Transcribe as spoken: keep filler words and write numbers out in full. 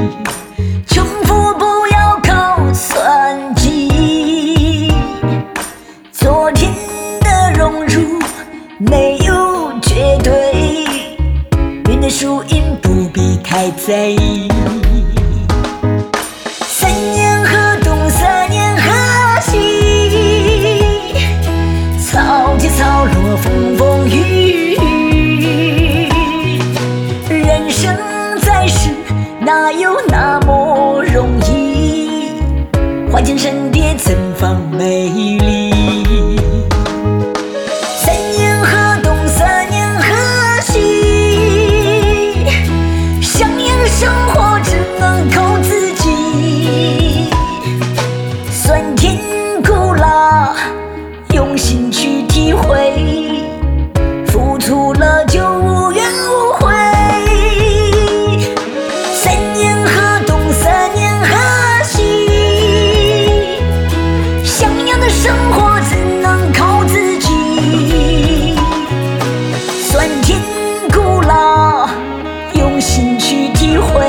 穷富不要靠算计，昨天的荣辱没有绝对，云的输赢不必太在意。三年河东，三年河西，草起草落，风风雨雨。人生在世，哪有那么容易？花间山蝶怎放美丽？三年河东，三年河西，想要的生活只能靠自己。酸甜苦辣，用心去体会，付出了就无怨无悔。三年河东，三年河西，想要的生活只能靠自己。酸甜苦辣，用心去体会。